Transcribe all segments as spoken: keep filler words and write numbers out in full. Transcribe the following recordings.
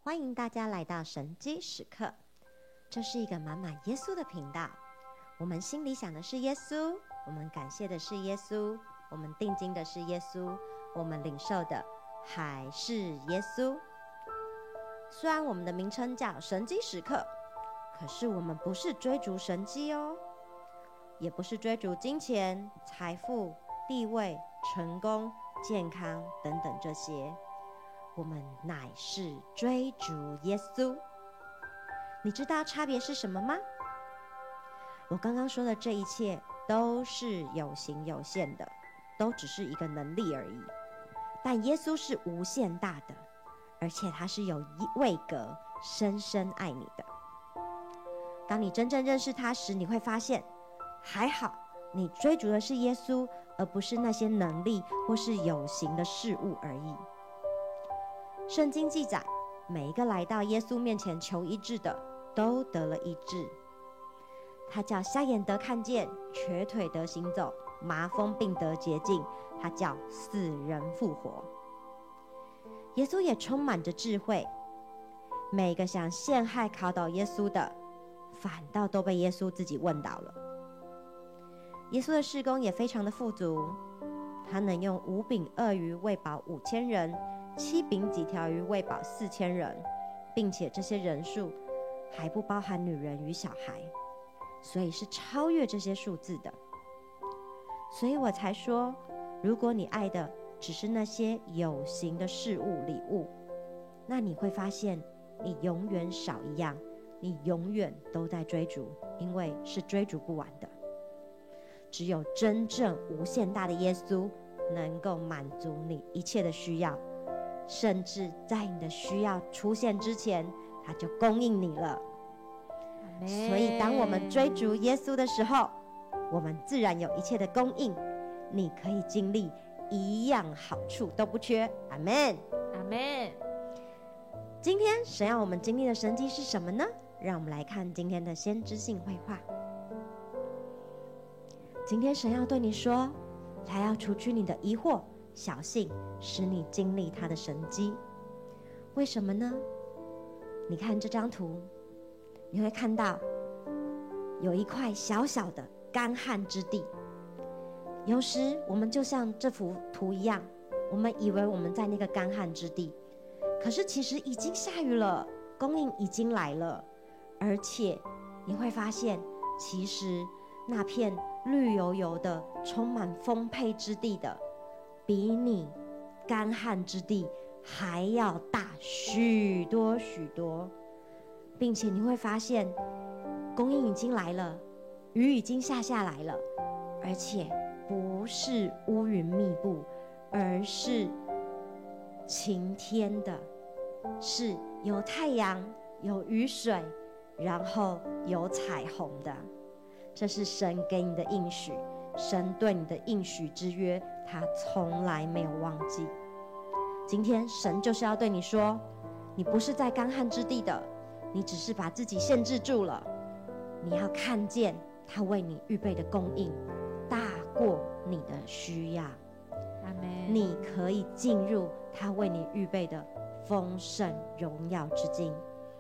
欢迎大家来到神机时刻，这是一个满满耶稣的频道。我们心里想的是耶稣，我们感谢的是耶稣，我们定睛的是耶稣，我们领受的还是耶稣。虽然我们的名称叫神机时刻，可是我们不是追逐神机哦，也不是追逐金钱、财富、地位、成功、健康等等这些，我们乃是追逐耶稣。你知道差别是什么吗？我刚刚说的这一切都是有形有限的，都只是一个能力而已。但耶稣是无限大的，而且他是有位格深深爱你的。当你真正认识他时，你会发现还好你追逐的是耶稣，而不是那些能力或是有形的事物而已。圣经记载，每一个来到耶稣面前求医治的都得了医治。他叫瞎眼得看见，瘸腿得行走，麻风病得洁净，他叫死人复活。耶稣也充满着智慧，每个想陷害考倒耶稣的，反倒都被耶稣自己问倒了。耶稣的事工也非常的富足，他能用五饼二鱼喂饱五千人，七饼几条鱼喂饱四千人，并且这些人数还不包含女人与小孩，所以是超越这些数字的。所以我才说，如果你爱的只是那些有形的事物礼物，那你会发现你永远少一样，你永远都在追逐，因为是追逐不完的。只有真正无限大的耶稣能够满足你一切的需要，甚至在你的需要出现之前，他就供应你了。所以当我们追逐耶稣的时候，我们自然有一切的供应，你可以经历一样好处都不缺。阿们， 阿们。 今天神要我们经历的神迹是什么呢？让我们来看今天的先知性绘画。今天神要对你说，他要除去你的疑惑、小信，使你经历他的神迹。为什么呢？你看这张图，你会看到有一块小小的干旱之地。有时我们就像这幅图一样，我们以为我们在那个干旱之地，可是其实已经下雨了，供应已经来了，而且你会发现，其实那片绿油油的充满丰沛之地的，比你干旱之地还要大许多许多，并且你会发现供应已经来了，雨已经下下来了，而且不是乌云密布，而是晴天的，是有太阳有雨水，然后有彩虹的。这是神给你的应许，神对你的应许之约，他从来没有忘记。今天神就是要对你说，你不是在干旱之地的，你只是把自己限制住了。你要看见他为你预备的供应大过你的需要， 阿们。 你可以进入他为你预备的丰盛荣耀之境。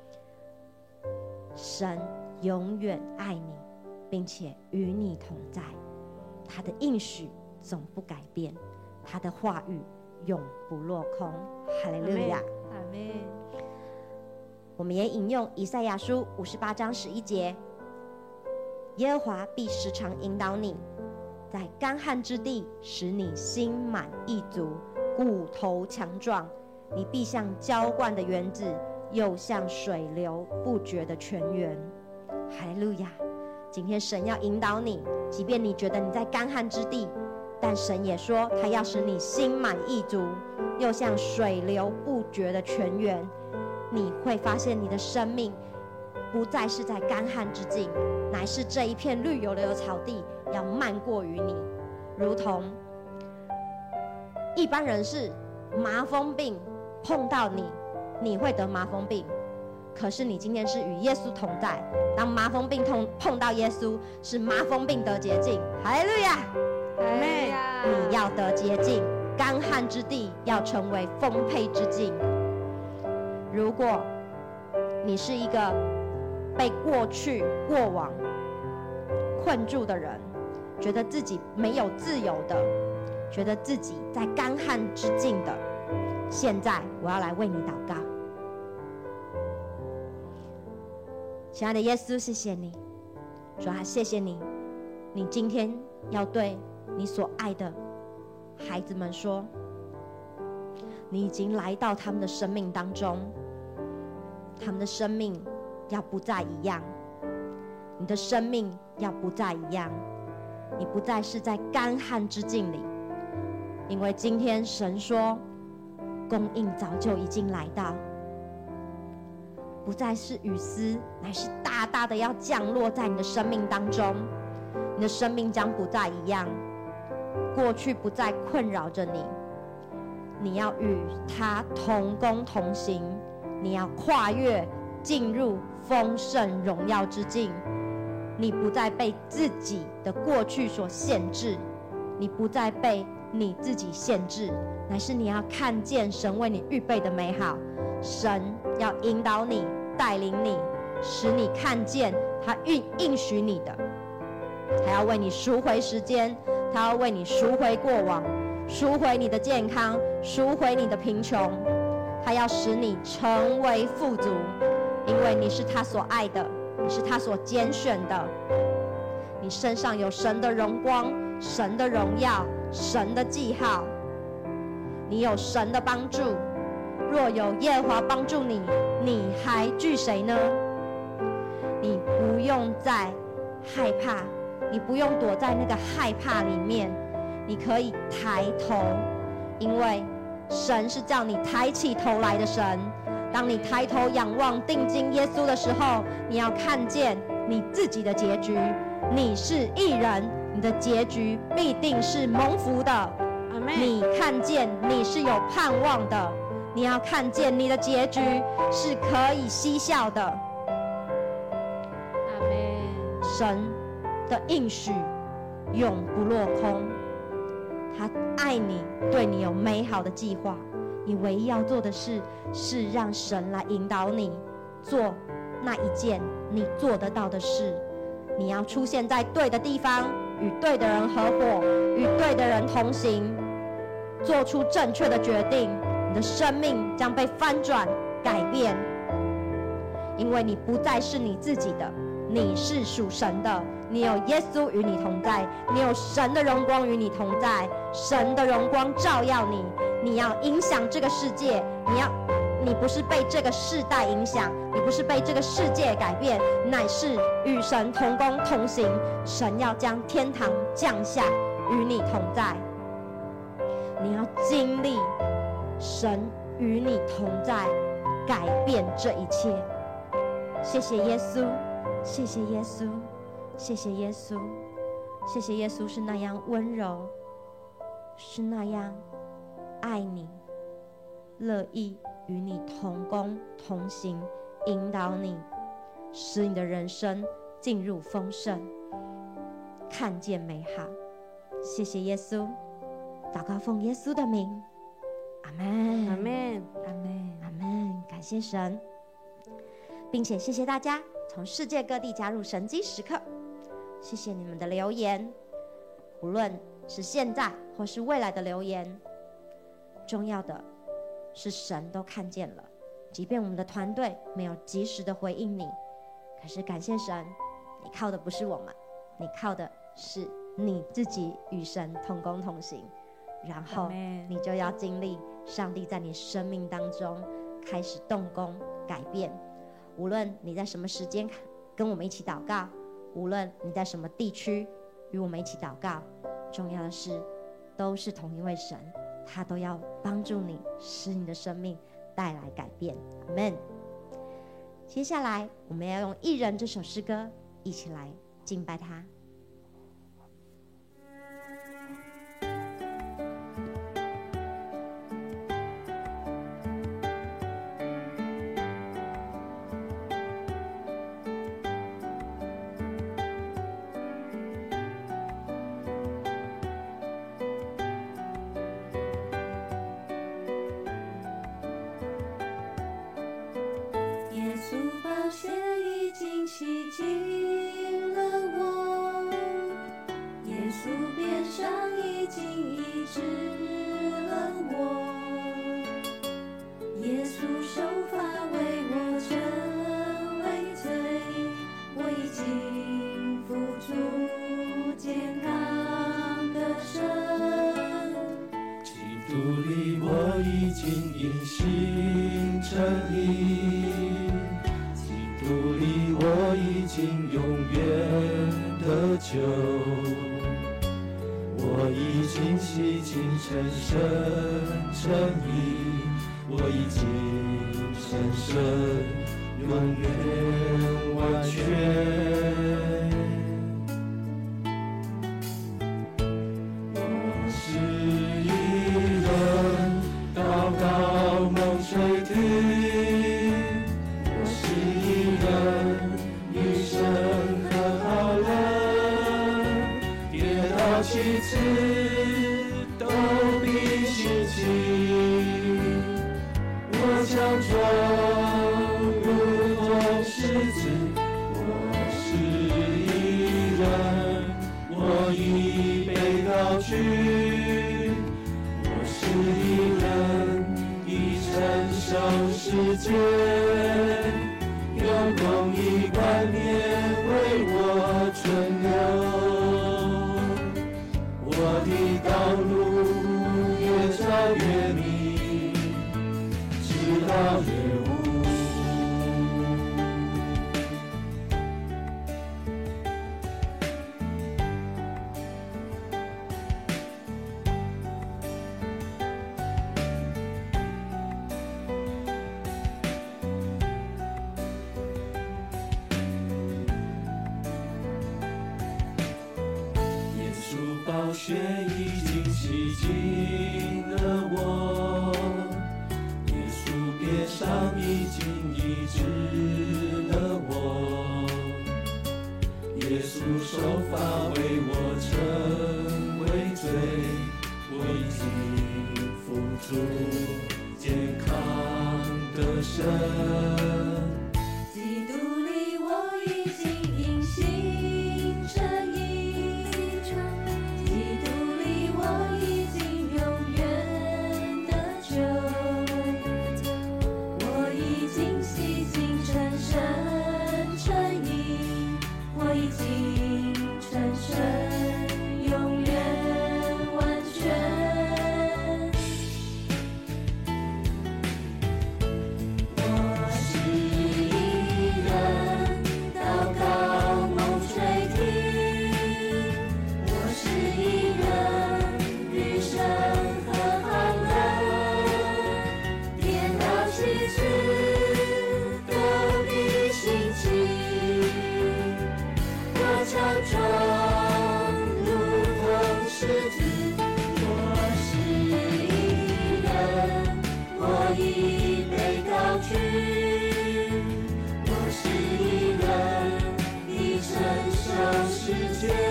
神永远爱你，并且与你同在，他的应许总不改变，他的话语永不落空。哈利路亚， 阿们。 我们也引用以赛亚书五十八章十一节，耶和华必时常引导你，在干旱之地使你心满意足，骨头强壮，你必像浇灌的园子，又像水流不绝的泉源。哈利路亚。今天神要引导你，即便你觉得你在干旱之地，但神也说他要使你心满意足，又像水流不绝的泉源。你会发现你的生命不再是在干旱之境，乃是这一片绿油油的草地要漫过于你。如同一般人是麻风病碰到你，你会得麻风病，可是你今天是与耶稣同在，当麻风病痛碰到耶稣，是麻风病得洁净。哈利路亚， 阿们。 你要得洁净，干旱之地要成为丰沛之境。如果你是一个被过去过往困住的人，觉得自己没有自由的，觉得自己在干旱之境的，现在我要来为你祷告。亲爱的耶稣，谢谢你，主啊，谢谢你，你今天要对你所爱的孩子们说，你已经来到他们的生命当中，他们的生命要不再一样，你的生命要不再一样，你不再是在干旱之境里，因为今天神说供应早就已经来到，不再是雨丝，乃是大大的要降落在你的生命当中，你的生命将不再一样，过去不再困扰着你，你要与他同工同行，你要跨越进入丰盛荣耀之境，你不再被自己的过去所限制，你不再被你自己限制，乃是你要看见神为你预备的美好，神要引导你，带领你，使你看见他应应许你的，他要为你赎回时间，他要为你赎回过往，赎回你的健康，赎回你的贫穷，他要使你成为富足，因为你是他所爱的，你是他所拣选的，你身上有神的荣光，神的荣耀，神的记号，你有神的帮助，若有耶和华帮助你，你还惧谁呢？你不用再害怕，你不用躲在那个害怕里面，你可以抬头，因为神是叫你抬起头来的神。当你抬头仰望定睛耶稣的时候，你要看见你自己的结局，你是义人，你的结局必定是蒙福的。你看见你是有盼望的，你要看见你的结局是可以嬉笑的。 阿们。 神的应许永不落空，他爱你，对你有美好的计划，你唯一要做的事是让神来引导你做那一件你做得到的事。你要出现在对的地方，与对的人合伙，与对的人同行，做出正确的决定，你的生命将被翻转改变，因为你不再是你自己的，你是属神的，你有耶稣与你同在，你有神的荣光与你同在，神的荣光照耀你，你要影响这个世界，你要你不是被这个世代影响，你不是被这个世界改变，乃是与神同工同行，神要将天堂降下与你同在，你要经历神与你同在，改变这一切。谢谢耶稣，谢谢耶稣，谢谢耶稣，谢谢耶稣是那样温柔，是那样爱你，乐意与你同工同行，引导你，使你的人生进入丰盛，看见美好。谢谢耶稣，祷告奉耶稣的名，阿们， 阿们， 阿们，阿们。感谢神，并且谢谢大家从世界各地加入神迹时刻，谢谢你们的留言，无论是现在或是未来的留言，重要的是神都看见了，即便我们的团队没有及时的回应你，可是感谢神，你靠的不是我们，你靠的是你自己与神同工同行，然后你就要经历上帝在你生命当中开始动工改变。无论你在什么时间跟我们一起祷告，无论你在什么地区与我们一起祷告，重要的是都是同一位神，他都要帮助你，使你的生命带来改变。阿们。接下来我们要用一人这首诗歌一起来敬拜他。 耶稣。 血已经洗净了我，耶稣鞭伤已经医治了我，耶稣受罚为我成为罪，我已经付出健康的生。 基督里我已经因信称义，基督里我已经永远得救，我已经洗净成圣称义，我已经成圣永远完全。我是一人祷告梦垂听，我是一人与神和好了，跌倒七次都必兴起，我强壮如同狮子，我是一人，我已被高举，我是一人，已承受世界，用公义冠冕为我存留，我的道路越照越明，直到日无。耶稣宝血已经洗净了我，耶稣鞭伤已经医治了我，耶稣受罚为我成为罪，我已经付出健康的生。 基督里我已经因信称义，基督里我已经永远得救，我已经洗净成圣称义，我已经成圣永远完全。我是一人祷告梦垂听，我是一人与神和好了，跌倒七次都必兴起，我强壮如同狮子，我是一人，我已被高举，我是一人，已承受世界，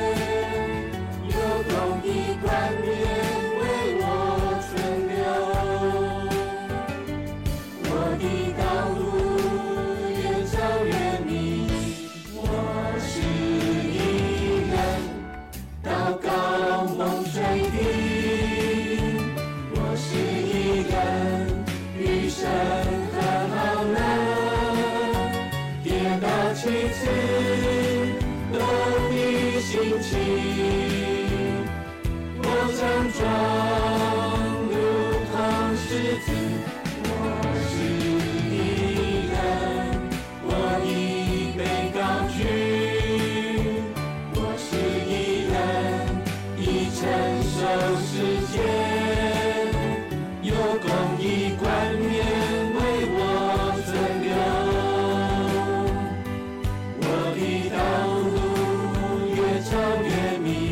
有公义冠冕为我存留，我的道路越照越明，我是一人祷告梦垂听，我是一人与神和好了，跌倒七次都必兴起，我强壮如同狮子，我是一人，我已被高举，我是一人，已承受世界，有公义冠冕为我存留，我的道路越照越明，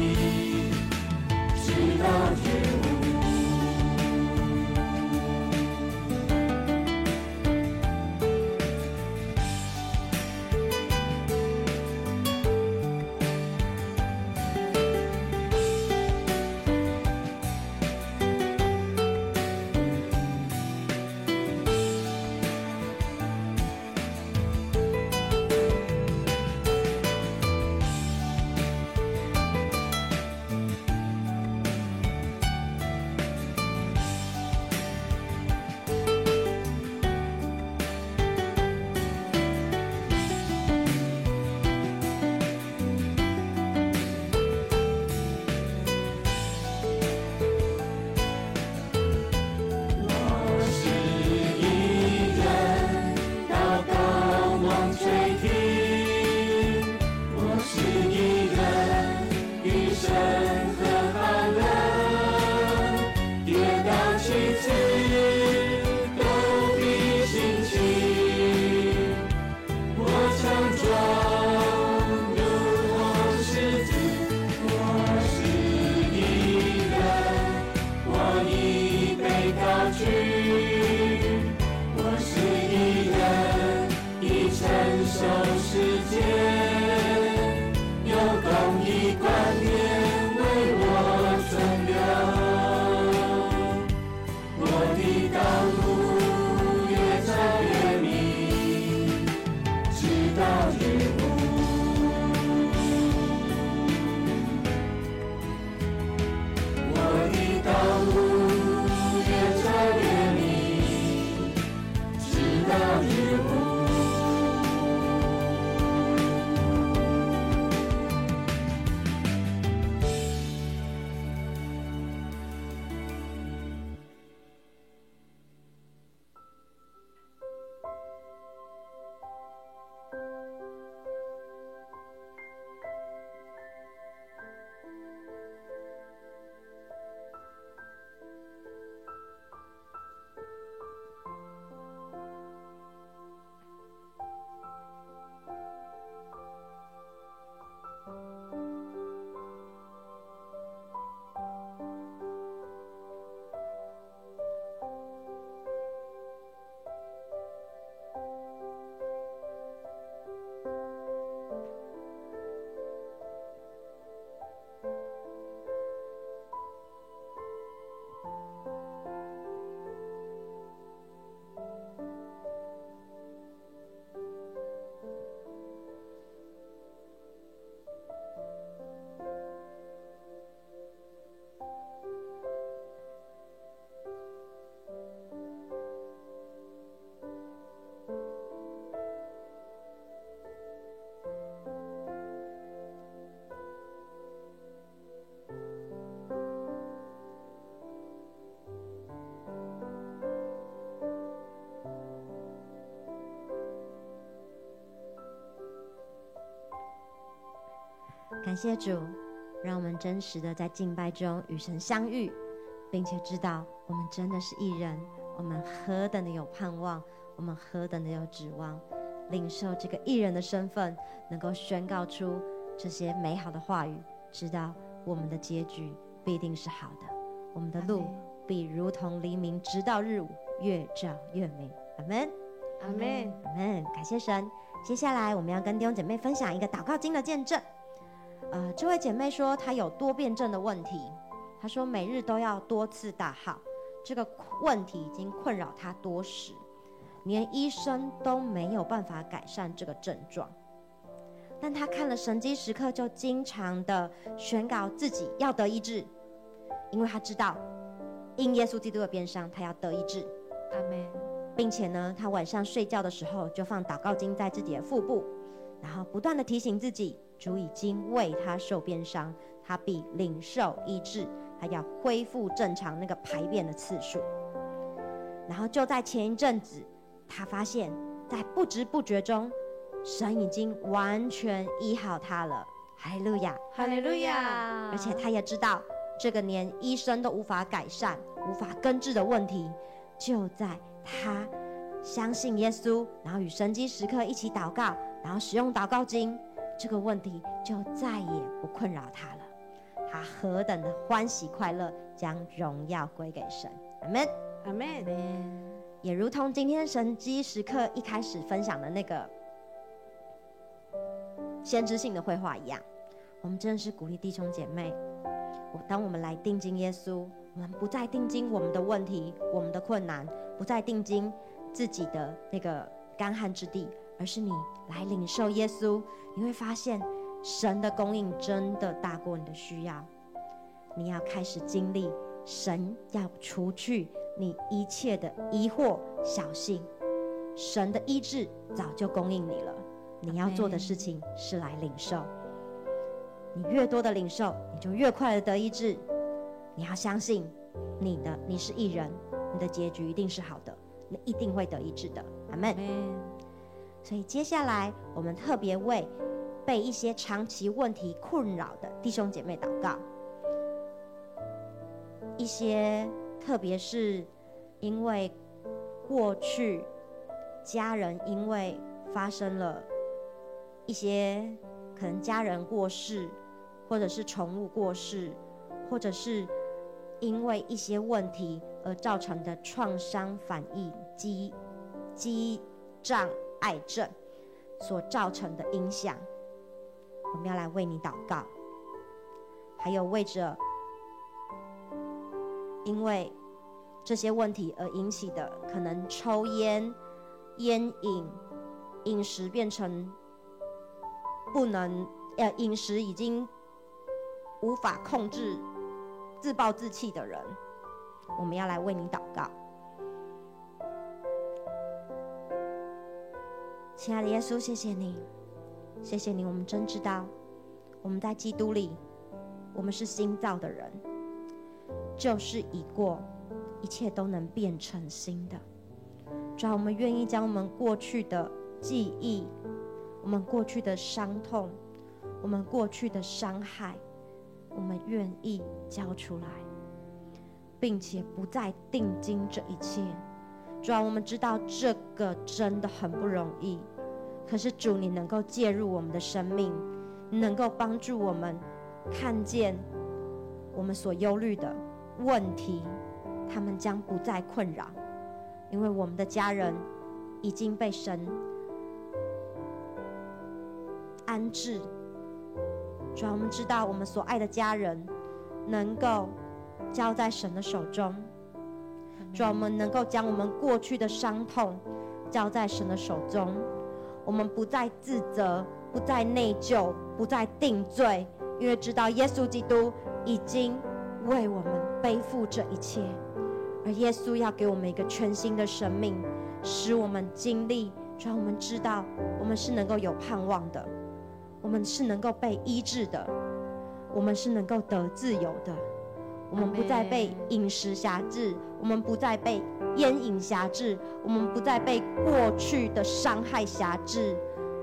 感谢主，让我们真实的在敬拜中与神相遇，并且知道我们真的是义人，我们何等的有盼望，我们何等的有指望，领受这个义人的身份，能够宣告出这些美好的话语，知道我们的结局必定是好的，我们的路必如同黎明，直到日午，越照越明。阿们， 阿们， 阿们，感谢神。接下来我们要跟弟兄姐妹分享一个祷告经的见证。呃，这位姐妹说她有多变症的问题，她说每日都要多次大号，这个问题已经困扰她多时，连医生都没有办法改善这个症状。但她看了神迹时刻，就经常的宣告自己要得医治，因为她知道因耶稣基督的鞭伤，她要得医治。 阿们， 并且呢，她晚上睡觉的时候就放祷告经在自己的腹部，然后不断的提醒自己，主已经为她受鞭伤，她必领受医治，她要恢复正常那个排便的次数。然后就在前一阵子，她发现在不知不觉中，神已经完全医好她了。哈利路亚， 哈利路亚！ 而且她也知道这个连医生都无法改善、无法根治的问题，就在她相信耶稣，然后与神迹时刻一起祷告，然后使用祷告经，这个问题就再也不困扰她了。她何等的欢喜快乐，将荣耀归给神。阿们， 阿们， 也如同今天神迹时刻一开始分享的那个先知性的绘画一样，我们真的是鼓励弟兄姐妹，当我们来定睛耶稣，我们不再定睛我们的问题、我们的困难，不再定睛自己的那个干旱之地，而是你来领受耶稣，你会发现神的供应真的大过你的需要。你要开始经历神要除去你一切的疑惑、小信，神的医治早就供应你了。你要做的事情是来领受，你越多的领受，你就越快的得医治。你要相信你的你是义人，你的结局一定是好的，你一定会得医治的。阿们。所以接下来我们特别为被一些长期问题困扰的弟兄姐妹祷告，一些特别是因为过去家人因为发生了一些可能家人过世，或者是宠物过世，或者是因为一些问题而造成的创伤反应肌肌障碍症所造成的影响，我们要来为你祷告。还有为着因为这些问题而引起的可能抽烟、烟瘾、饮食变成不能呃饮食已经无法控制、自暴自弃的人，我们要来为你祷告。亲爱的耶稣，谢谢你，谢谢你，我们真知道我们在基督里，我们是新造的人，旧事已过，一切都能变成新的。主啊，我们愿意将我们过去的记忆，我们过去的伤痛，我们过去的伤害，我们愿意交出来，并且不再定睛这一切。主啊，我们知道这个真的很不容易，可是主，你能够介入我们的生命，你能够帮助我们看见我们所忧虑的问题，他们将不再困扰，因为我们的家人已经被神安置。主啊，我们知道我们所爱的家人能够交在神的手中。主啊，我们能够将我们过去的伤痛交在神的手中，我们不再自责，不再内疚，不再定罪，因为知道耶稣基督已经为我们背负这一切，而耶稣要给我们一个全新的生命，使我们经历。主啊，我们知道我们是能够有盼望的，我们是能够被医治的，我们是能够得自由的，我们不再被饮食辖制，我们不再被烟瘾辖制，我们不再被过去的伤害辖制，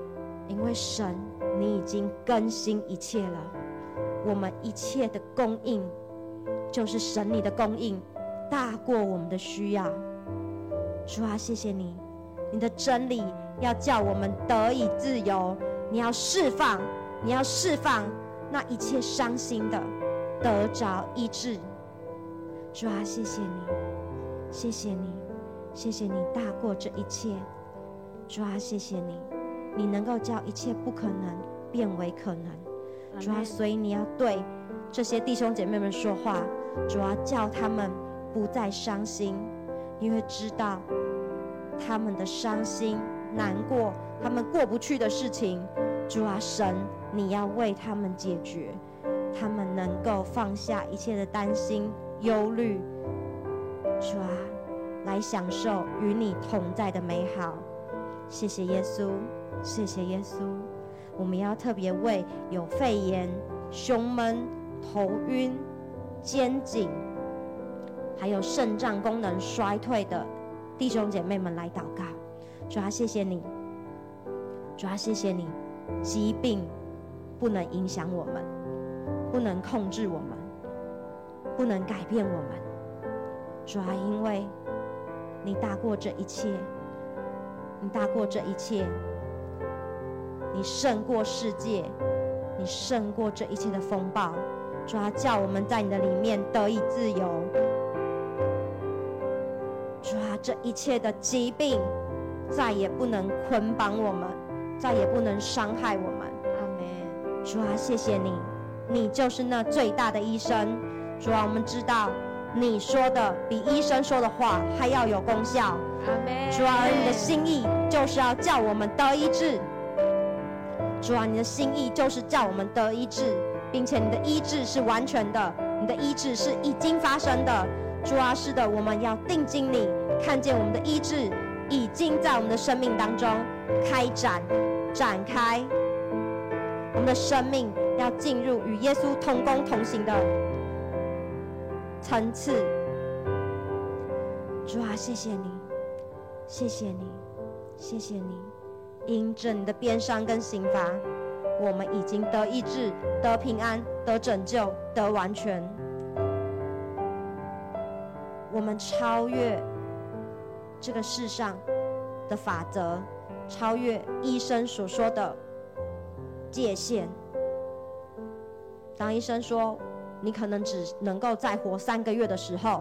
因为神，你已经更新一切了，我们一切的供应就是神你的供应大过我们的需要。主啊，谢谢你，你的真理要叫我们得以自由，你要释放，你要释放那一切伤心的得着医治。主啊，谢谢你，谢谢你，谢谢你大过这一切。主啊，谢谢你，你能够叫一切不可能变为可能。主啊，所以你要对这些弟兄姐妹们说话，主啊，叫他们不再伤心，因为知道他们的伤心难过，他们过不去的事情，主啊，神你要为他们解决，他们能够放下一切的担心忧虑，主啊，来享受与你同在的美好。谢谢耶稣，谢谢耶稣。我们要特别为有肺炎、胸闷、头晕、肩颈还有肾脏功能衰退的弟兄姐妹们来祷告。主啊，谢谢你，主啊，谢谢你，疾病不能影响我们，不能控制我们，不能改变我们。主啊，因为你大过这一切，你大过这一切，你胜过世界，你胜过这一切的风暴。主啊，叫我们在你的里面得以自由。主啊，这一切的疾病再也不能捆绑我们，再也不能伤害我们。 阿们。 主啊，谢谢你，你就是那最大的医生。主啊，我们知道你说的比医生说的话还要有功效。 阿们。 主啊，你的心意就是要叫我们得医治。主啊，你的心意就是叫我们得医治，并且你的医治是完全的，你的医治是已经发生的。主啊，是的，我们要定睛你，看见我们的医治已经在我们的生命当中开展展开，我们的生命要进入与耶稣同工同行的层次。主啊，谢谢你，谢谢你，谢谢你，因着你的鞭伤跟刑罚，我们已经得医治，得平安，得拯救，得完全。我们超越这个世上的法则，超越医生所说的界限。当医生说你可能只能够再活三个月的时候，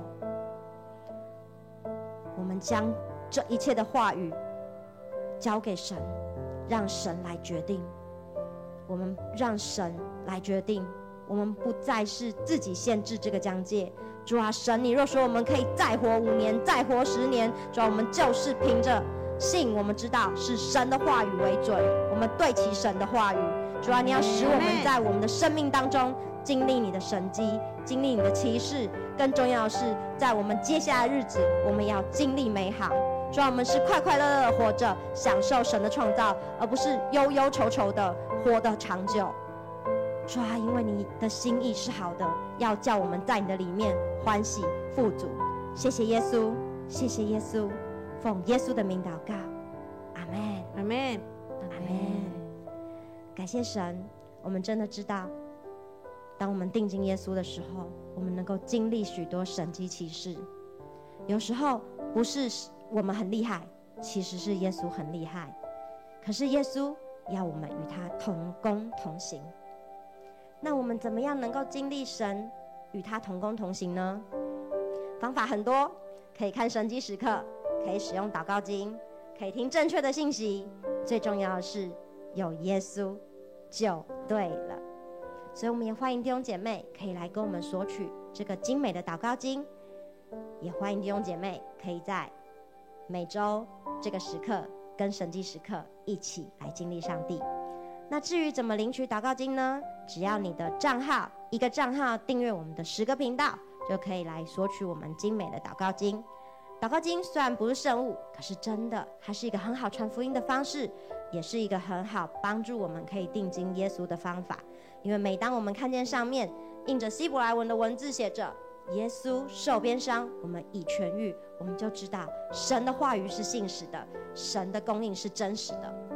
我们将这一切的话语交给神，让神来决定。我们让神来决定，我们不再是自己限制这个疆界。主啊，神，你若说我们可以再活五年，再活十年，主啊，我们就是凭着信，我们知道是神的话语为准，我们对齐神的话语。主啊，你要使我们在我们的生命当中经历你的神迹，经历你的奇事，更重要的是，在我们接下来的日子，我们要经历美好。主啊，我们是快快乐乐的活着，享受神的创造，而不是忧忧愁愁的活得长久。主啊，因为你的心意是好的，要叫我们在你的里面欢喜富足。谢谢耶稣，谢谢耶稣，奉耶稣的名祷告，阿们， 阿们， 阿们。感谢神，我们真的知道，当我们定睛耶稣的时候，我们能够经历许多神迹奇事。有时候不是我们很厉害，其实是耶稣很厉害。可是耶稣要我们与他同工同行。那我们怎么样能够经历神与他同工同行呢？方法很多，可以看神迹时刻，可以使用祷告经，可以听正确的信息，最重要的是有耶稣就对了。所以我们也欢迎弟兄姐妹可以来跟我们索取这个精美的祷告经，也欢迎弟兄姐妹可以在每周这个时刻跟神迹时刻一起来经历上帝。那至于怎么领取祷告经呢？只要你的账号一个账号订阅我们的十个频道，就可以来索取我们精美的祷告经。祷告经虽然不是圣物，可是真的它是一个很好传福音的方式，也是一个很好帮助我们可以定睛耶稣的方法。因为每当我们看见上面印着希伯来文的文字写着耶稣受鞭伤，我们已痊愈，我们就知道神的话语是信实的，神的供应是真实的。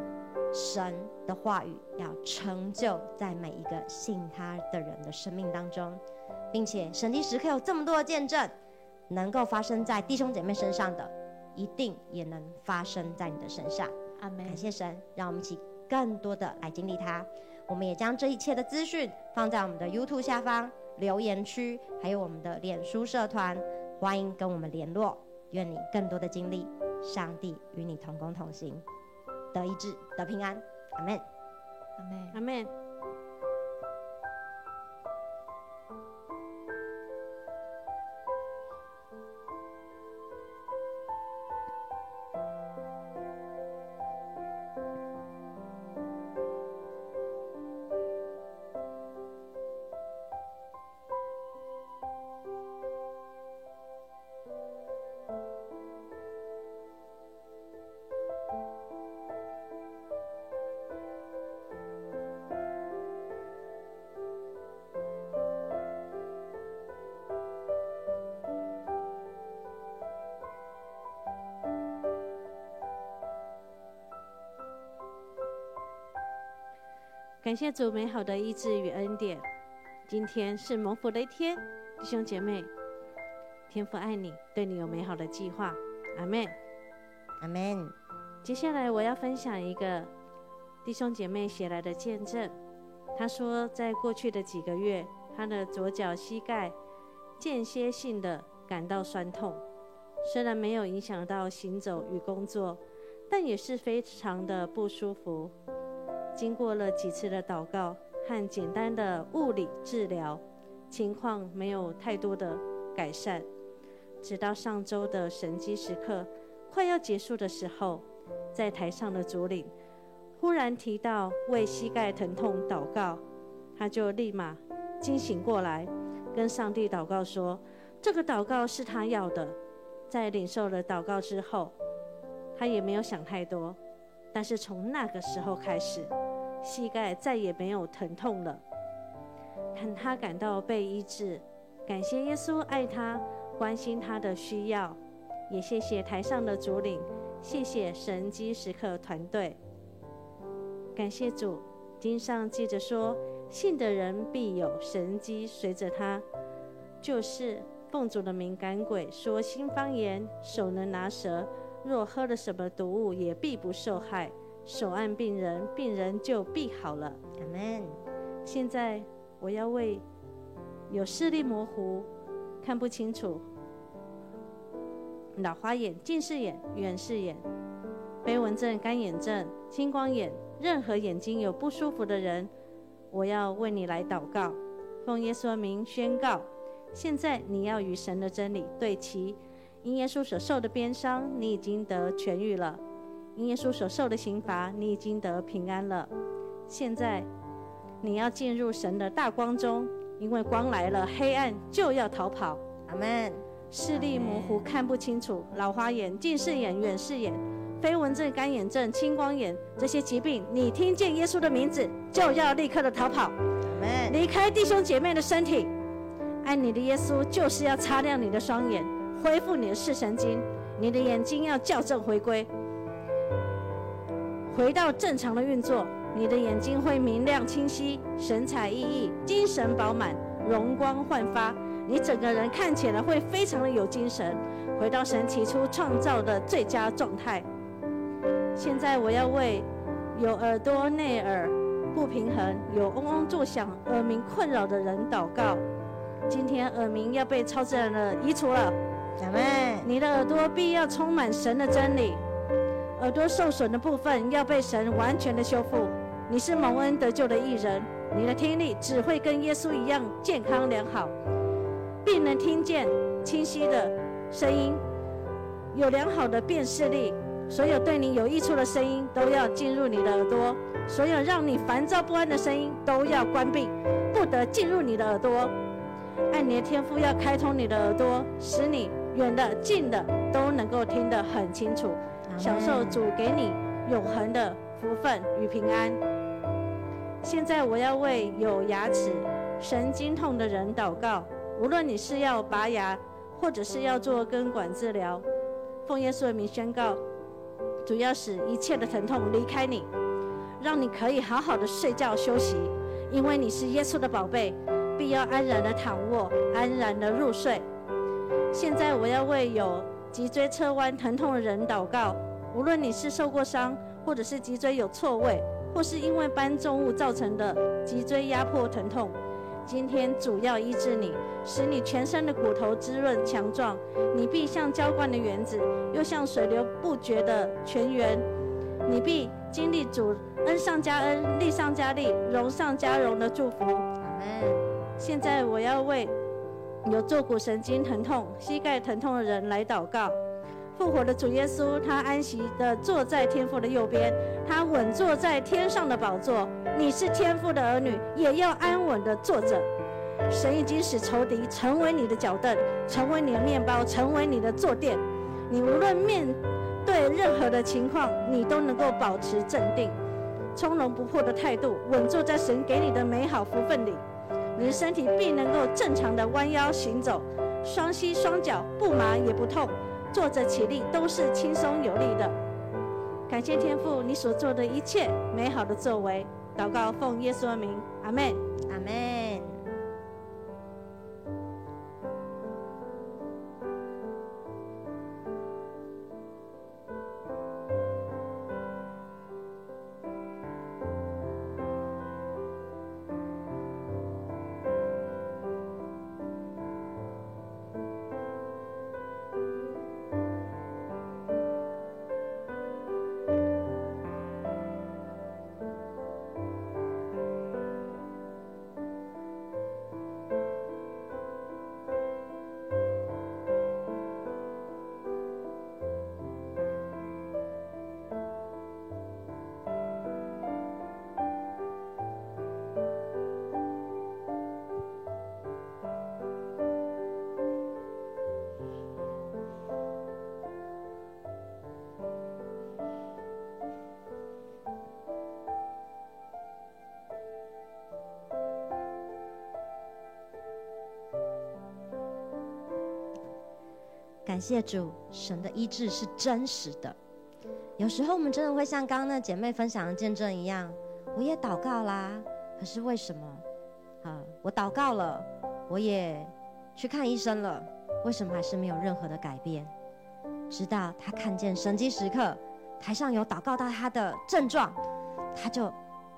神的话语要成就在每一个信他的人的生命当中，并且神迹时刻有这么多的见证，能够发生在弟兄姐妹身上的，一定也能发生在你的身上。 阿们。 感谢神，让我们一起更多的来经历他。我们也将这一切的资讯放在我们的 YouTube 下方留言区，还有我们的脸书社团，欢迎跟我们联络。愿你更多的经历上帝与你同工同行，得医治，得平安。阿们， 阿们， 阿们。感谢主美好的医治与恩典。今天是蒙福的一天，弟兄姐妹，天父爱你，对你有美好的计划。阿们， 阿们。 接下来我要分享一个弟兄姐妹写来的见证。他说，在过去的几个月，他的左脚膝盖间歇性的感到酸痛，虽然没有影响到行走与工作，但也是非常的不舒服。经过了几次的祷告和简单的物理治疗，情况没有太多的改善。直到上周的神迹时刻快要结束的时候，在台上的主领忽然提到为膝盖疼痛祷告，他就立马惊醒过来，跟上帝祷告说，这个祷告是他要的。在领受了祷告之后，他也没有想太多，但是从那个时候开始，膝盖再也没有疼痛了，他感到被医治。感谢耶稣爱他，关心他的需要，也谢谢台上的主领，谢谢神迹时刻团队。感谢主，经上记着说，信的人必有神迹随着他，就是奉主的名赶鬼，说新方言，手能拿蛇，若喝了什么毒物也必不受害，手按病人，病人就必好了。 阿们。 现在我要为有视力模糊、看不清楚、老花眼、近视眼、远视眼、飞蚊症、干眼症、青光眼，任何眼睛有不舒服的人，我要为你来祷告，奉耶稣的名宣告，现在你要与神的真理对齐。因耶稣所受的鞭伤，你已经得痊愈了；因耶稣所受的刑罚，你已经得平安了。现在你要进入神的大光中，因为光来了，黑暗就要逃跑。 阿们。 视力模糊、看不清楚、老花眼、近视眼、远视眼、飞蚊症、干眼症、青光眼，这些疾病，你听见耶稣的名字，就要立刻的逃跑，离开弟兄姐妹的身体。爱你的耶稣就是要擦亮你的双眼，恢复你的视神经，你的眼睛要校正回归，回到正常的运作。你的眼睛会明亮清晰，神采奕奕，精神饱满，容光焕发，你整个人看起来会非常的有精神，回到神起初创造的最佳状态。现在我要为有耳朵内耳不平衡、有嗡嗡作响、耳鸣困扰的人祷告。今天耳鸣要被超自然的移除了， 阿们。 你的耳朵必要充满神的真理，耳朵受损的部分要被神完全的修复。你是蒙恩得救的义人，你的听力只会跟耶稣一样健康良好，并能听见清晰的声音，有良好的辨识力。所有对你有益处的声音都要进入你的耳朵，所有让你烦躁不安的声音都要关闭，不得进入你的耳朵。爱你的天父要开通你的耳朵，使你远的近的都能够听得很清楚，享受主给你永恒的福分与平安。现在我要为有牙齿神经痛的人祷告，无论你是要拔牙或者是要做根管治疗，奉耶稣的名宣告，主要使一切的疼痛离开你， 让你可以好好的睡觉休息，因为你是耶稣的宝贝，必要安然的躺卧，安然的入睡。现在我要为有脊椎侧弯疼痛的人祷告，无论你是受过伤，或者是脊椎有错位，或是因为搬重物造成的脊椎压迫疼痛，今天主要医治你，使你全身的骨头滋润强壮，你必像浇灌的园子，又像水流不绝的泉源，你必经历主恩上加恩，利上加利，荣上加荣的祝福。 阿们。 现在我要为有坐骨神经疼痛、膝盖疼痛的人来祷告。复活的主耶稣，他安息的坐在天父的右边，他稳坐在天上的宝座。你是天父的儿女，也要安稳的坐着。神已经使仇敌成为你的脚凳，成为你的面包，成为你的坐垫。你无论面对任何的情况，你都能够保持镇定，从容不迫的态度，稳坐在神给你的美好福分里。你的身体必能够正常的弯腰行走，双膝双脚不麻也不痛，坐着起立都是轻松有力的。感谢天父你所做的一切美好的作为，祷告奉耶稣的名，阿们。 阿们。感谢主，神的医治是真实的。有时候我们真的会像刚刚那姐妹分享的见证一样，我也祷告啦，可是为什么啊？我祷告了，我也去看医生了，为什么还是没有任何的改变？直到他看见神迹时刻，台上有祷告到他的症状，他就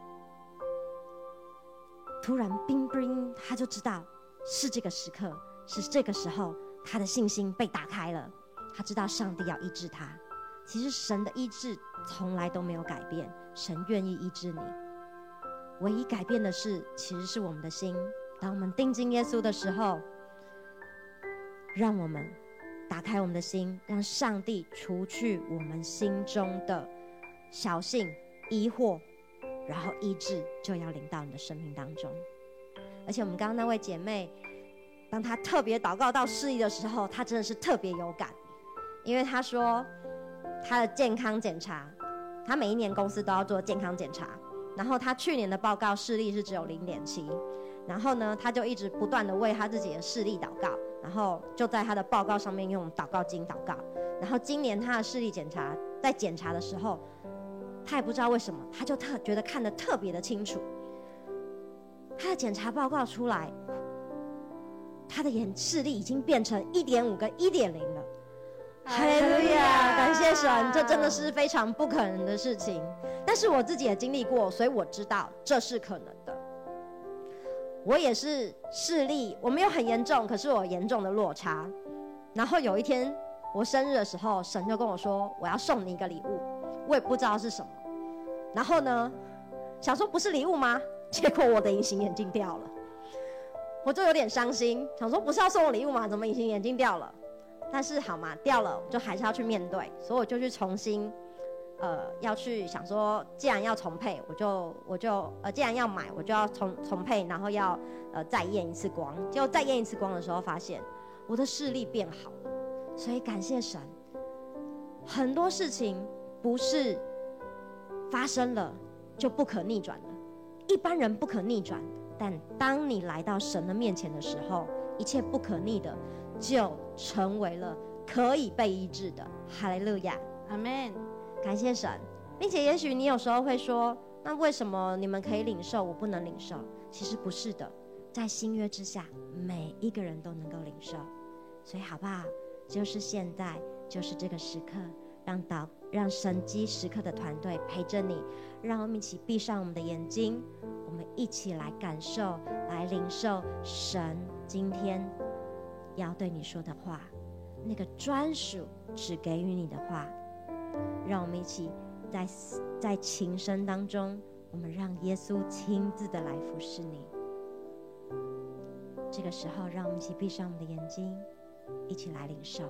突然冰冰，他就知道是这个时刻，是这个时候。他的信心被打开了，他知道上帝要医治他。其实神的医治从来都没有改变，神愿意医治你。唯一改变的是，其实是我们的心。当我们定睛耶稣的时候，让我们打开我们的心，让上帝除去我们心中的小性疑惑，然后医治就要临到你的生命当中。而且我们刚刚那位姐妹，当他特别祷告到视力的时候，他真的是特别有感，因为他说他的健康检查，他每一年公司都要做健康检查，然后他去年的报告视力是只有 零点七， 然后呢他就一直不断的为他自己的视力祷告，然后就在他的报告上面用祷告经祷告。然后今年他的视力检查，在检查的时候，他也不知道为什么，他就特觉得看得特别的清楚。他的检查报告出来，他的眼视力已经变成 一点五 跟 一点零 了。哈利路亚，感谢神，这真的是非常不可能的事情。但是我自己也经历过，所以我知道这是可能的。我也是视力，我没有很严重，可是我有严重的落差。然后有一天我生日的时候，神就跟我说，我要送你一个礼物，我也不知道是什么。然后呢，想说不是礼物吗？结果我的隐形眼镜掉了。我就有点伤心，想说不是要送我礼物吗？怎么隐形眼镜掉了？但是好嘛，掉了就还是要去面对，所以我就去重新，呃，要去想说，既然要重配，我就我就呃，既然要买，我就要重重配，然后要呃再验一次光。结果再验一次光的时候，发现我的视力变好了，所以感谢神。很多事情不是发生了就不可逆转的，一般人不可逆转。但当你来到神的面前的时候，一切不可逆的就成为了可以被医治的。哈利路亚， 阿们。 感谢神。并且也许你有时候会说， 那为什么你们可以领受，我不能领受？其实不是的，在新约之下，每一个人都能够领受。所以好不好？就是现在，就是这个时刻，让导让神机时刻的团队陪着你，让我们一起闭上我们的眼睛，我们一起来感受，来领受神今天要对你说的话，那个专属只给予你的话。让我们一起在在琴声当中，我们让耶稣亲自的来服侍你。这个时候，让我们一起闭上我们的眼睛，一起来领受。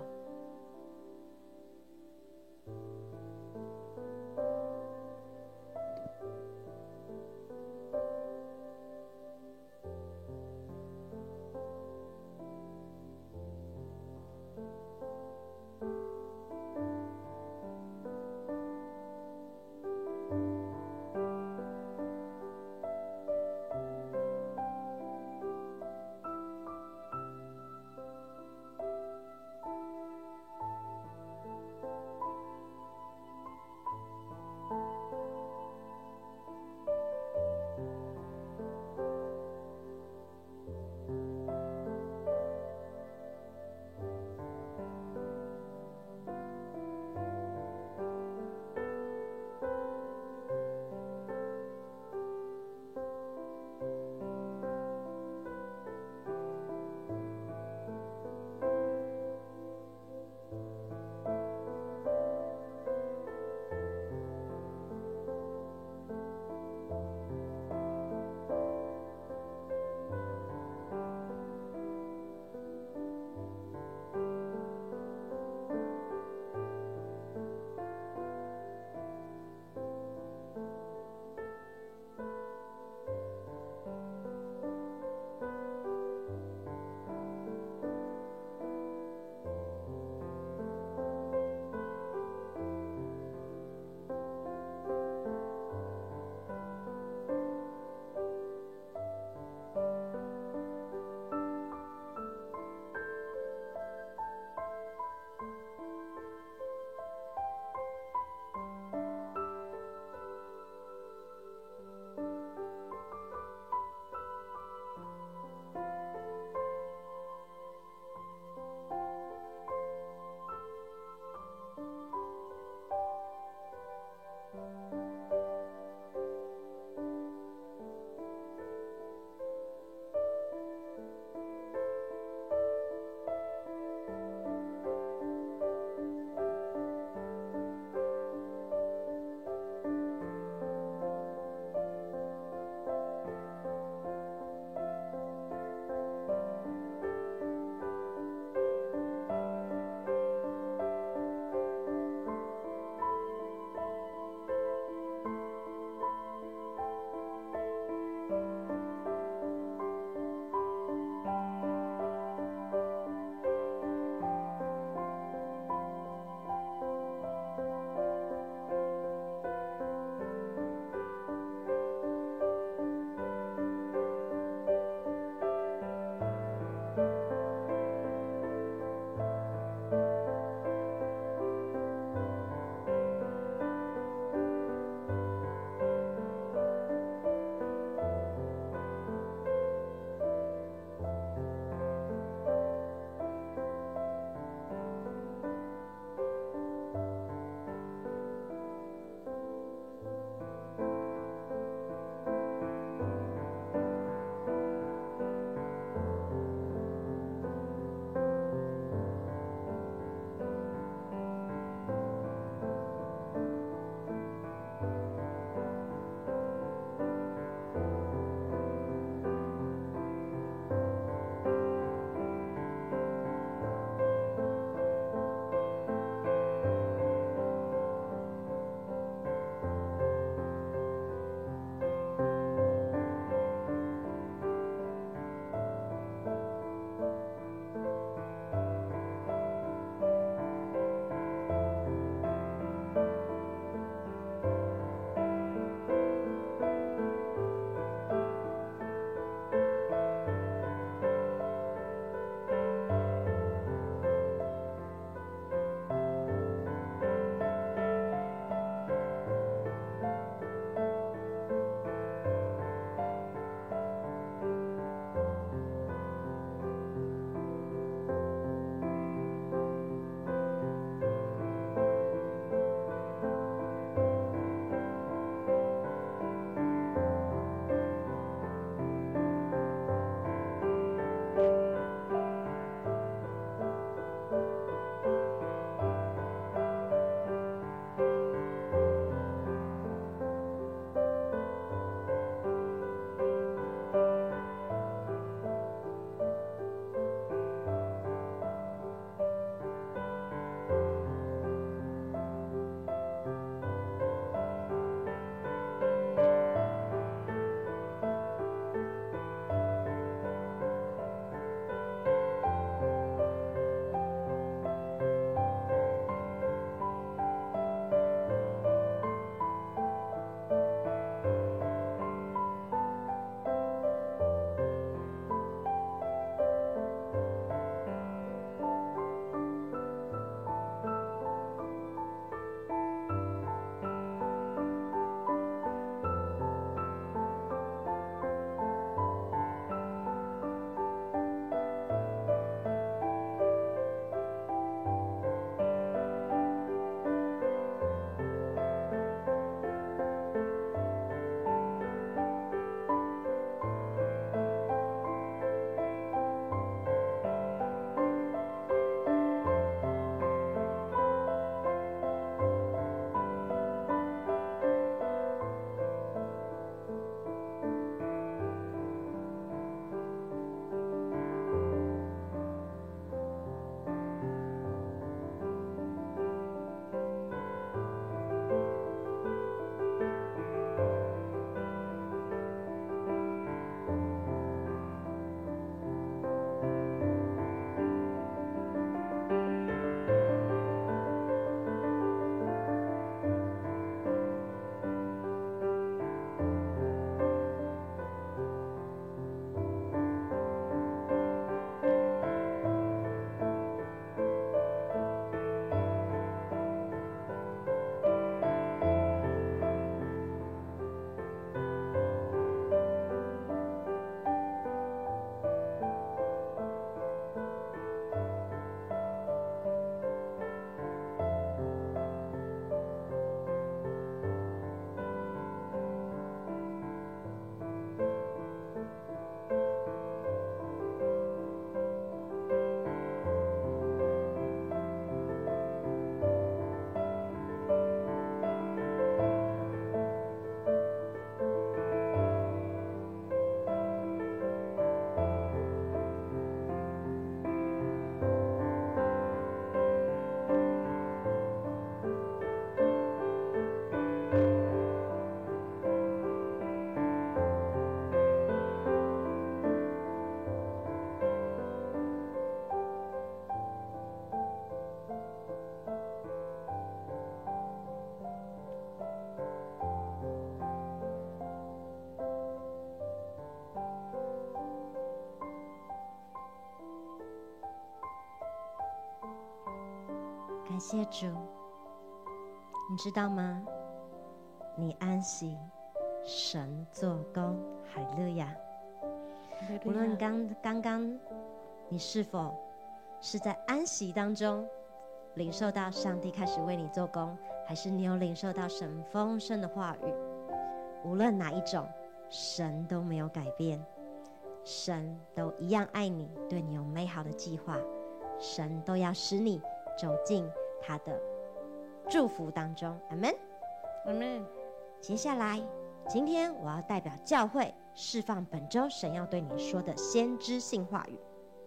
谢主。你知道吗？你安息，神做工。哈利路亚！无论刚刚刚你是否是在安息当中领受到上帝开始为你做工，还是你有领受到神丰盛的话语，无论哪一种，神都没有改变，神都一样爱你，对你有美好的计划，神都要使你走进他的祝福当中。阿们， 阿们。 接下来，今天我要代表教会释放本周神要对你说的先知性话语，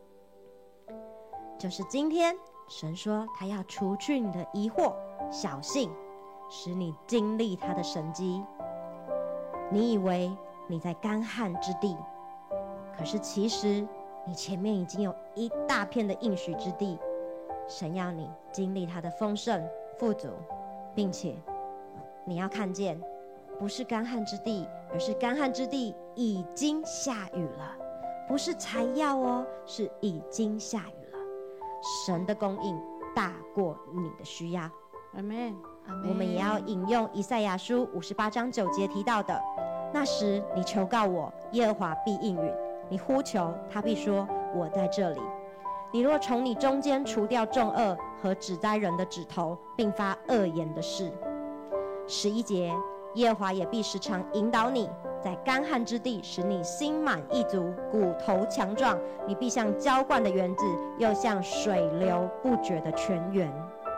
就是今天神说他要除去你的疑惑、小信，使你经历他的神迹。你以为你在干旱之地，可是其实你前面已经有一大片的应许之地。神要你经历他的丰盛富足，并且你要看见不是干旱之地，而是干旱之地已经下雨了，不是才要哦，是已经下雨了。神的供应大过你的需要。 阿们。 我们也要引用以赛亚书五十八章九节提到的，那时你求告我，耶和华必应允，你呼求，他必说我在这里。你若从你中间除掉重恶和指摘人的指头，并发恶言的事。十一节，耶和华也必时常引导你，在干旱之地使你心满意足，骨头强壮，你必像浇灌的园子，又像水流不绝的泉源。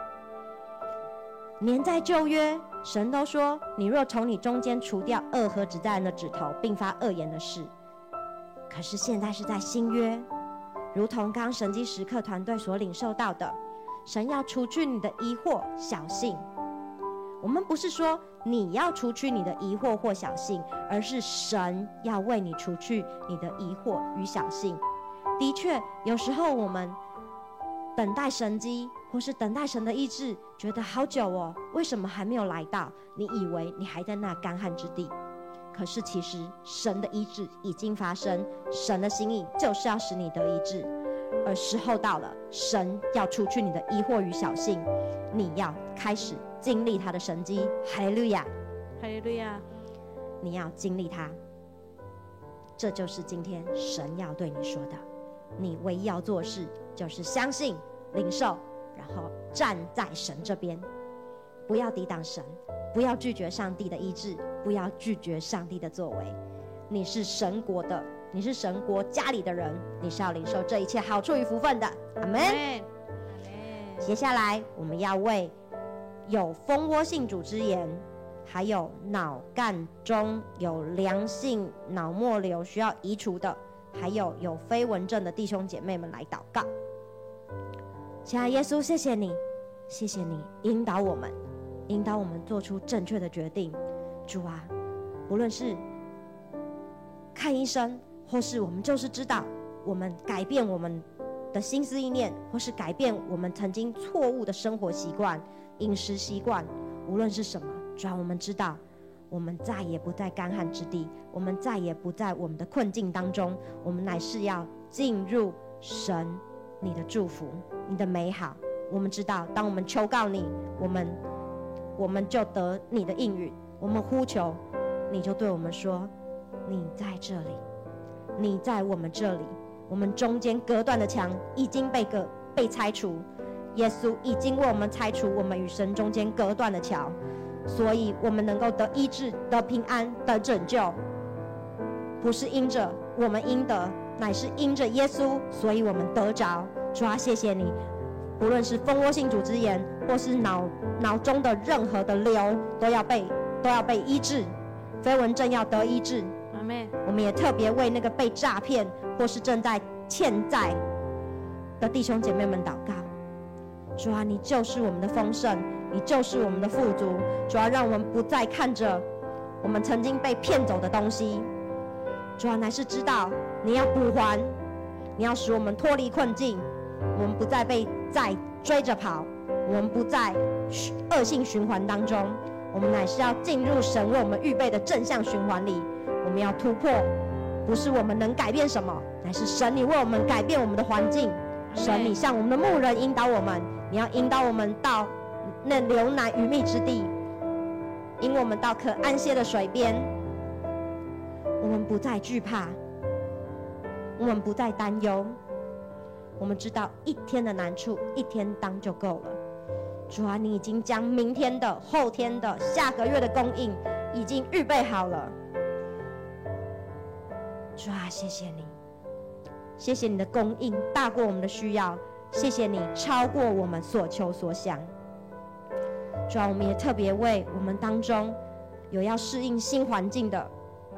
连在旧约，神都说，你若从你中间除掉恶和指摘人的指头，并发恶言的事。可是现在是在新约，如同刚神迹时刻团队所领受到的，神要除去你的疑惑、小信。我们不是说你要除去你的疑惑或小信，而是神要为你除去你的疑惑与小信。的确，有时候我们等待神迹，或是等待神的医治，觉得好久哦，为什么还没有来到？你以为你还在那干旱之地，可是其实神的医治已经发生，神的心意就是要使你得医治，而时候到了，神要除去你的疑惑与小信，你要开始经历他的神迹。哈利路亚， 哈利路亚！ 你要经历他，这就是今天神要对你说的。你唯一要做的事就是相信、领受，然后站在神这边，不要抵挡神，不要拒绝上帝的医治，不要拒绝上帝的作为。你是神国的，你是神国家里的人，你是要领受这一切好处与福分的。阿们。接下来我们要为有蜂窝性组织炎，还有脑干中有良性脑膜瘤需要移除的，还有有飞蚊症的弟兄姐妹们来祷告。亲爱的耶稣，谢谢你，谢谢你引导我们，引导我们做出正确的决定。主啊，无论是看医生，或是我们就是知道我们改变我们的心思意念，或是改变我们曾经错误的生活习惯、饮食习惯，无论是什么，主啊，我们知道我们再也不在干旱之地，我们再也不在我们的困境当中，我们乃是要进入神你的祝福、你的美好。我们知道，当我们求告你，我们我们就得你的应允。我们呼求，你就对我们说，你在这里，你在我们这里。我们中间隔断的墙已经被隔被拆除，耶稣已经为我们拆除我们与神中间隔断的桥，所以我们能够得医治、得平安、得拯救，不是因着我们应得，乃是因着耶稣，所以我们得着。主啊，谢谢你，不论是蜂窝性组织炎，或是脑脑中的任何的瘤，都要被都要被医治，飞蚊症要得医治。 阿们。 我们也特别为那个被诈骗或是正在欠债的弟兄姐妹们祷告。主啊，你就是我们的丰盛，你就是我们的富足。主啊，让我们不再看着我们曾经被骗走的东西，主啊，乃是知道你要补还，你要使我们脱离困境，我们不再被债追着跑，我们不在恶性循环当中，我们乃是要进入神为我们预备的正向循环里。我们要突破，不是我们能改变什么，乃是神你为我们改变我们的环境。神你像我们的牧人引导我们，你你要引导我们到那流奶与蜜之地，引我们到可安歇的水边。我们不再惧怕，我们不再担忧，我们知道一天的难处一天当就够了。主啊，你已经将明天的、后天的、下个月的供应已经预备好了。主啊，谢谢你，谢谢你的供应大过我们的需要，谢谢你超过我们所求所想。主啊，我们也特别为我们当中有要适应新环境的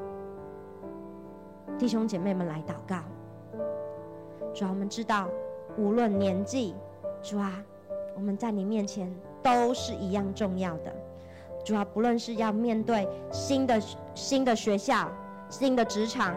弟兄姐妹们来祷告。主啊，我们知道无论年纪，主啊，我们在你面前都是一样重要的。主啊，不论是要面对新的新的学校、新的职场、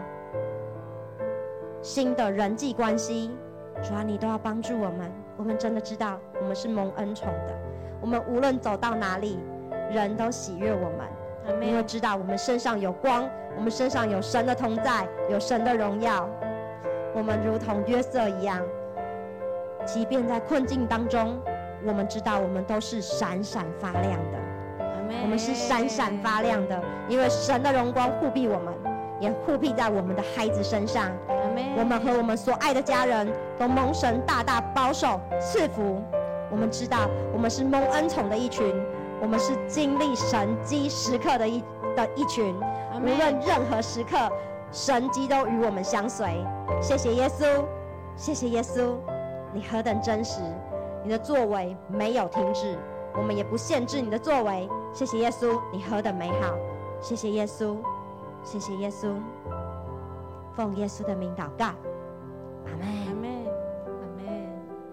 新的人际关系，主啊，你都要帮助我们。我们真的知道我们是蒙恩宠的，我们无论走到哪里，人都喜悦我们，因为知道我们身上有光，我们身上有神的同在，有神的荣耀。我们如同约瑟一样，即便在困境当中，我们知道我们都是闪闪发亮的，我们是闪闪发亮的，因为神的荣光护庇我们，也护庇在我们的孩子身上。我们和我们所爱的家人都蒙神大大保守赐福。我们知道我们是蒙恩宠的一群，我们是经历神迹时刻的一的一群，无论任何时刻，神迹都与我们相随。谢谢耶稣，谢谢耶稣，你何等真实，你的作为没有停止，我们也不限制你的作为。谢谢耶稣，你何等美好。谢谢耶稣，谢谢耶稣，奉耶稣的名祷告，阿们， 阿们，阿们。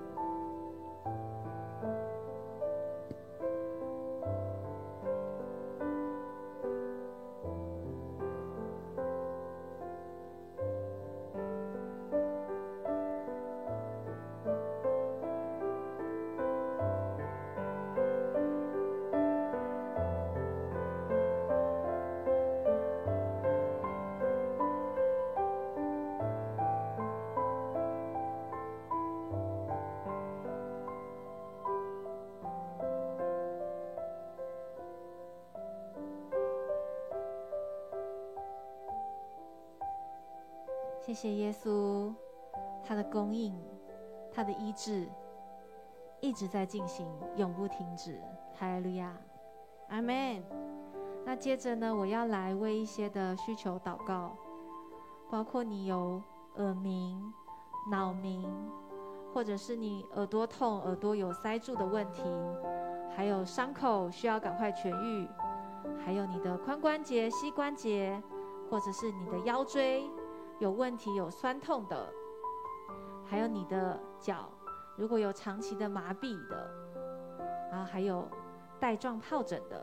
谢谢耶稣，他的供应，他的医治一直在进行，永不停止。哈利路亚，阿们。那接着呢，我要来为一些的需求祷告，包括你有耳鸣、脑鸣，或者是你耳朵痛、耳朵有塞住的问题，还有伤口需要赶快痊愈，还有你的髋关节、膝关节，或者是你的腰椎有问题、有酸痛的，还有你的脚如果有长期的麻痹的，然后还有带状疱疹的。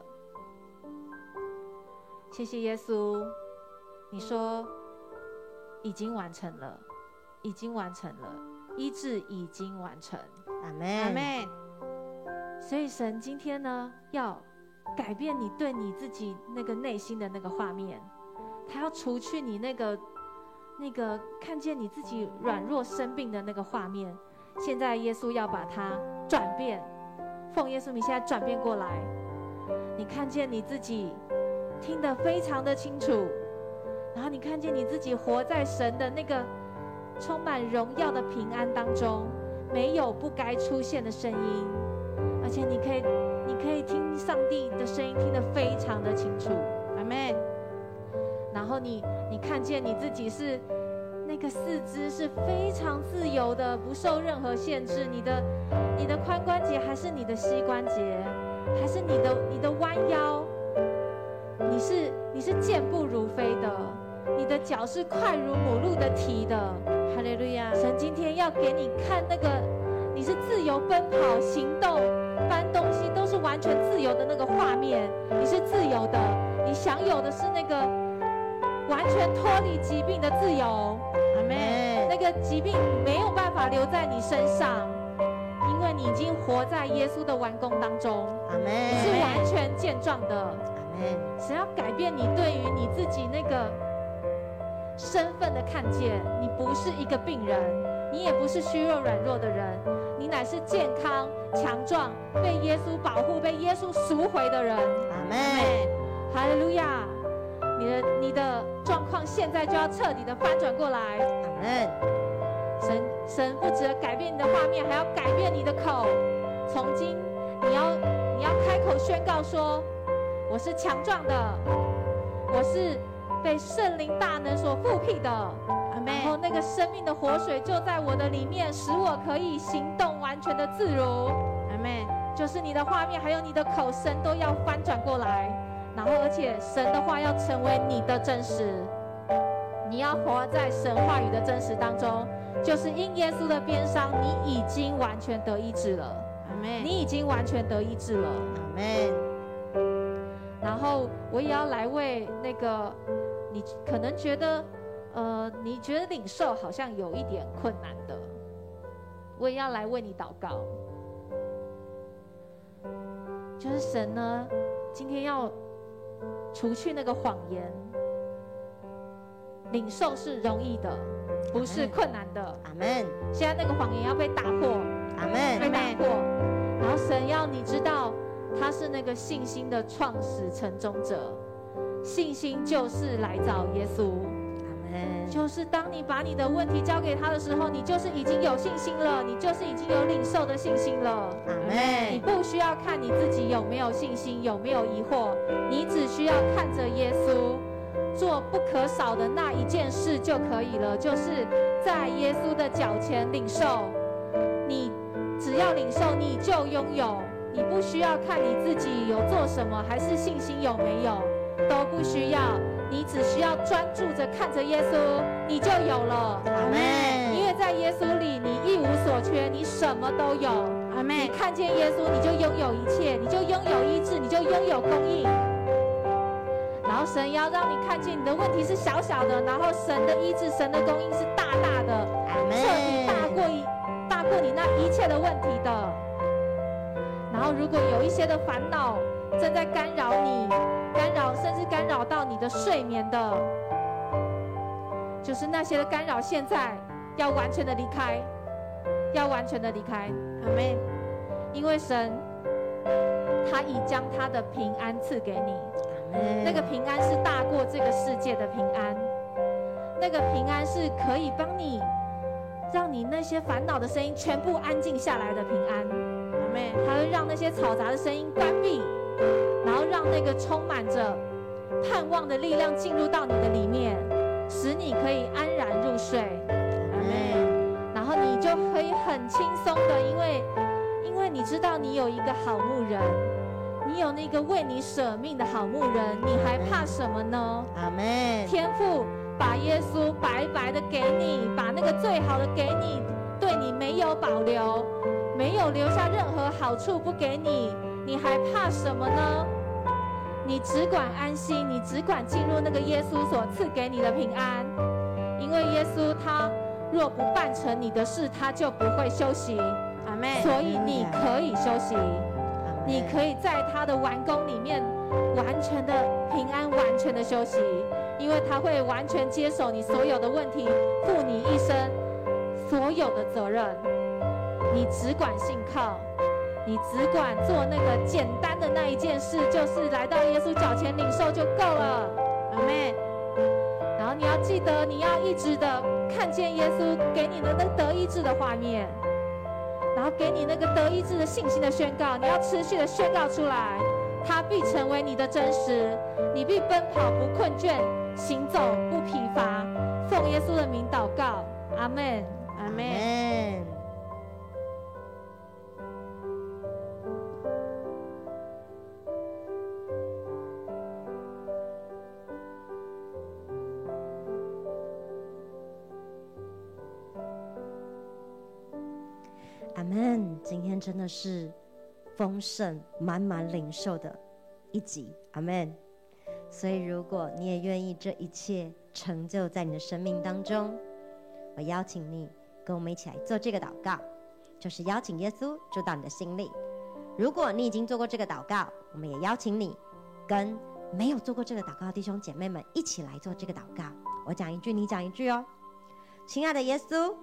谢谢耶稣，你说已经完成了，已经完成了，医治已经完成。 阿们， 阿们。所以神今天呢，要改变你对你自己那个内心的那个画面，他要除去你那个那个看见你自己软弱生病的那个画面。现在耶稣要把它转变，奉耶稣名，现在转变过来。你看见你自己听得非常的清楚，然后你看见你自己活在神的那个充满荣耀的平安当中，没有不该出现的声音，而且你可以你可以听上帝的声音听得非常的清楚。阿们。然后你你看见你自己是那个四肢是非常自由的，不受任何限制。你的你的髋关节还是你的膝关节，还是你的你的弯腰，你是你是健步如飞的，你的脚是快如母鹿的蹄的。哈利路亚！神今天要给你看那个你是自由奔跑、行动、搬东西都是完全自由的那个画面。你是自由的，你享有的是那个完全脱离疾病的自由。阿们。那个疾病没有办法留在你身上，因为你已经活在耶稣的完工当中。 阿们。 你是完全健壮的。 阿们。 神要改变你对于你自己那个身份的看见，你不是一个病人， 你也不是虚弱软弱的人，你乃是健康强壮，被耶稣保护，被耶稣赎回的人。 阿们， 哈利路亚！你的你的状况现在就要彻底的翻转过来。 阿们， 神神不只改变你的画面，还要改变你的口。从今你要你要开口宣告说，我是强壮的，我是被圣灵大能所复辟的。 阿们。 然后那个生命的活水就在我的里面，使我可以行动完全的自如。 阿们。 就是你的画面还有你的口，神都要翻转过来。然后而且神的话要成为你的真实，你要活在神话语的真实当中。就是因耶稣的鞭伤，你已经完全得医治了。 阿们。 你已经完全得医治了。 阿们。 然后我也要来为那个你可能觉得呃你觉得领受好像有一点困难的，我也要来为你祷告。就是神呢今天要除去那个谎言。领受是容易的，不是困难的。 阿们。 现在那个谎言要被打破。 阿被们。 打破。然后神要你知道他是那个信心的创始成终者，信心就是来找耶稣。 阿们。 就是当你把你的问题交给他的时候，你就是已经有信心了，你就是已经有领受的信心了。 阿你们。 不需要看你自己有没有信心，有没有疑惑，你只需要看着耶稣做不可少的那一件事就可以了，就是在耶稣的脚前领受。你只要领受，你就拥有。你不需要看你自己有做什么，还是信心有没有，都不需要。你只需要专注着看着耶稣，你就有了。 阿们。 因为在耶稣里，你一无所缺，你什么都有。 阿们。 你看见耶稣，你就拥有一切，你就拥有医治，你就拥有供应。然后神要让你看见你的问题是小小的，然后神的医治、神的供应是大大的， 阿们。 彻底大过一大过你那一切的问题的。然后如果有一些的烦恼正在干扰你，干扰甚至干扰到你的睡眠的，就是那些的干扰，现在要完全的离开，要完全的离开。 阿们。 因为神他已将他的平安赐给你。那个平安是大过这个世界的平安，那个平安是可以帮你让你那些烦恼的声音全部安静下来的平安。 阿们。 它会让那些嘈杂的声音关闭，然后让那个充满着盼望的力量进入到你的里面，使你可以安然入睡。 阿们。 然后你就可以很轻松的，因为因为你知道你有一个好牧人，你有那个为你舍命的好牧人，你还怕什么呢？ 阿们。 天父把耶稣白白的给你，把那个最好的给你，对你没有保留，没有留下任何好处不给你，你还怕什么呢？你只管安心，你只管进入那个耶稣所赐给你的平安，因为耶稣他若不办成你的事，他就不会休息。 阿们。 所以你可以休息，你可以在他的完工里面完全的平安，完全的休息，因为他会完全接手你所有的问题，负你一生所有的责任。你只管信靠，你只管做那个简单的那一件事，就是来到耶稣脚前领受就够了。 阿们。 然后你要记得，你要一直的看见耶稣给你的那得医治的画面，然后给你那个得医治的信心的宣告，你要持续的宣告出来，它必成为你的真实，你必奔跑不困倦，行走不疲乏。奉耶稣的名祷告，阿们， 阿们。 阿们。今天真的是丰盛满满领受的一集，阿们。所以如果你也愿意这一切成就在你的生命当中，我邀请你跟我们一起来做这个祷告，就是邀请耶稣住到你的心里。如果你已经做过这个祷告，我们也邀请你跟没有做过这个祷告的弟兄姐妹们一起来做这个祷告。我讲一句，你讲一句哦。亲爱的耶稣，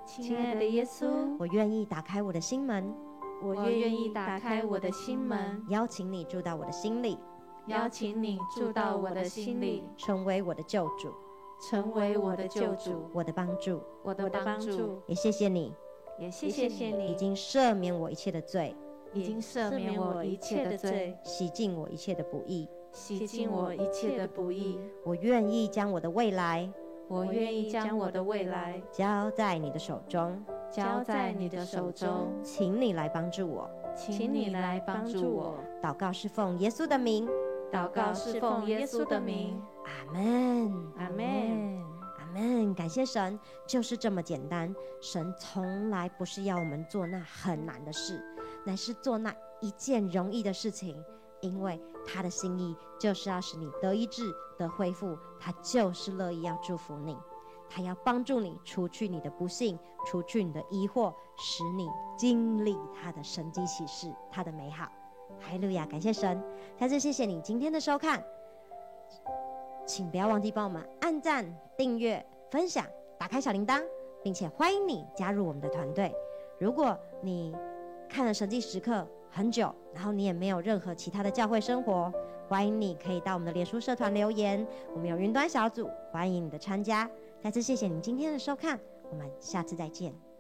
亲爱的耶稣， 我愿意打开我的心门， 我愿意打开我的心门， 邀请你住到我的心里， 邀请你住到我的心里， 成为我的救主， 成为我的救主， 我的帮助， 我的帮助。 也谢谢你， 也谢谢你， 已经赦免我一切的罪， 已经赦免我一切的罪， 洗净我一切的不义， 洗净我一切的不义。 我愿意将我的未来， 我愿意将我的未来交在你的手中， 交在你的手中， 请你来帮助我， 请你来帮助我。 祷告是奉耶稣的名， 祷告是奉耶稣的名。 阿门， 阿门， 阿门。感谢神，就是这么简单。神从来不是要我们做那很难的事，乃是做那一件容易的事情。因为他的心意就是要使你得医治、得恢复，他就是乐意要祝福你，他要帮助你除去你的不幸，除去你的疑惑，使你经历他的神迹奇事，他的美好。哈利路亚，感谢神！再次谢谢你今天的收看，请不要忘记帮我们按赞、订阅、分享，打开小铃铛，并且欢迎你加入我们的团队。如果你看了神迹时刻很久，然后你也没有任何其他的教会生活，欢迎你可以到我们的脸书社团留言，我们有云端小组，欢迎你的参加。再次谢谢你今天的收看，我们下次再见。